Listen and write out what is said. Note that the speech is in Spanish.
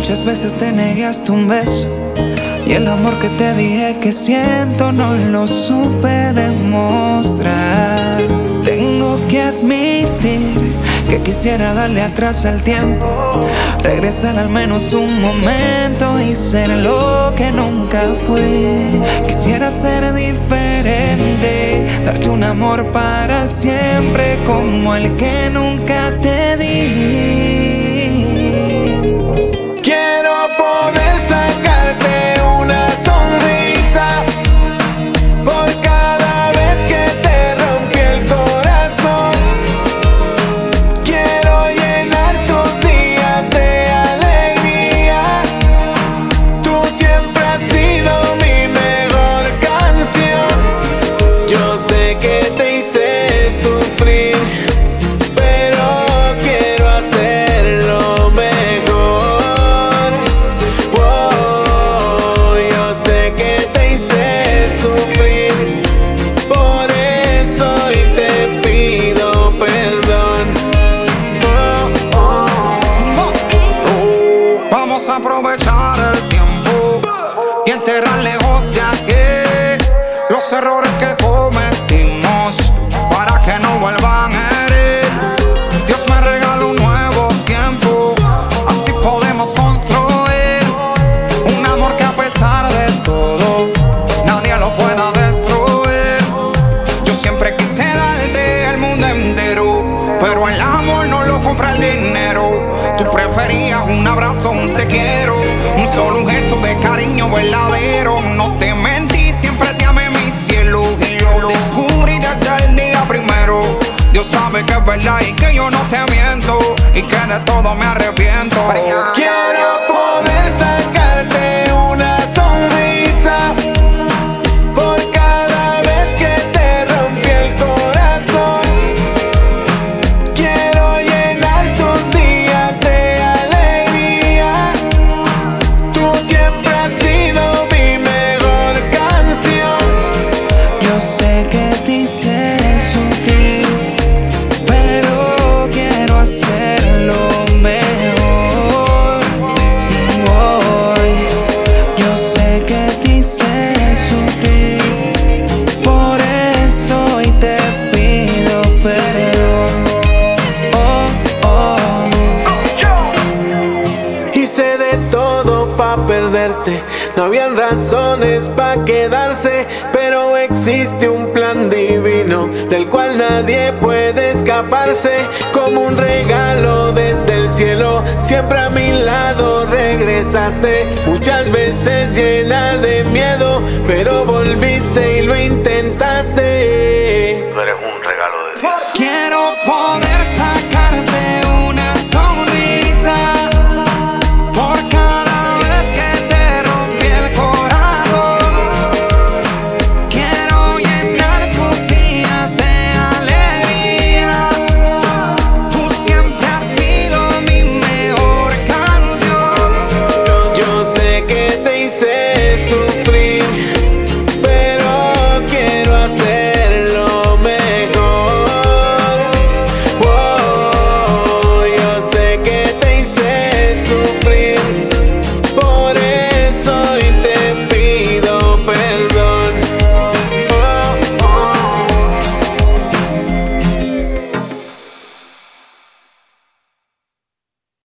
Muchas veces te negué hasta un beso, y el amor que te dije que siento no lo supe demostrar. Tengo que admitir que quisiera darle atrás al tiempo, regresar al menos un momento y ser lo que nunca fui. Quisiera ser diferente, darte un amor para siempre como el que nunca te di. Quiero poder sacarte una sonrisa por cada vez que te rompí el corazón. Quiero llenar tus días de alegría. Tú siempre has sido mi mejor canción. Yo sé que te hice sufrir, pero quiero hacerlo mejor. Yo sé que te hice sufrir, por eso hoy te pido perdón. Vamos a aprovechar el tiempo y enterrar lejos de aquí los errores que cometimos para que no vuelvan a herir. Dios me regala un nuevo tiempo, así podemos construir un amor que a pesar de todo nadie lo pueda destruir. Yo siempre quise darte el mundo entero, pero el amor no lo compra el dinero. Tú preferías un abrazo, un te quiero, un solo gesto de cariño verdadero. No te mentí, siempre te amé, mi cielo, y yo descubrí desde el día primero. Dios sabe que es verdad y que yo no te miento, y que de todo me arrepiento. Quiero poder sacarte una sonrisa por cada vez que te rompí el corazón. Quiero llenar tus días de alegría. Tú siempre has sido mi mejor canción. Yo sé que te hice sufrir, pero quiero hacerlo mejor. Yo sé que te hice sufrir, por eso hoy te pido perdón. Hice de todo pa' perderte, no habían razones pa' quedarse, pero existe un plan divino del cual nadie puede escaparse. Como un regalo desde el cielo, siempre a mi lado regresaste. Muchas veces llena de miedo, pero volviste y lo intentaste.